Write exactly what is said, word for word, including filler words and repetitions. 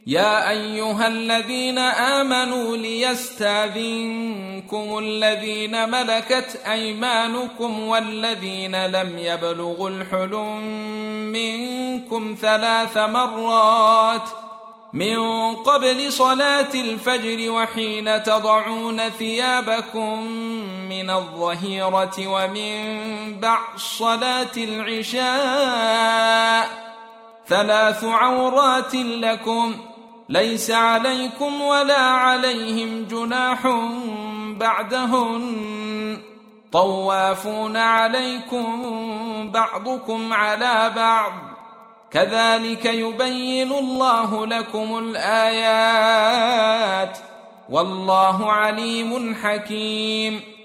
يا أيها الذين آمنوا ليستاذنكم الذين ملكت أيمانكم والذين لم يبلغوا الحلم منكم ثلاث مرات من قبل صلاة الفجر وحين تضعون ثيابكم من الظهيرة ومن بعد صلاة العشاء ثلاث عورات لكم ليس عليكم ولا عليهم جناح بعدهن طوافون عليكم بعضكم على بعض كذلك يبين الله لكم الآيات والله عليم حكيم.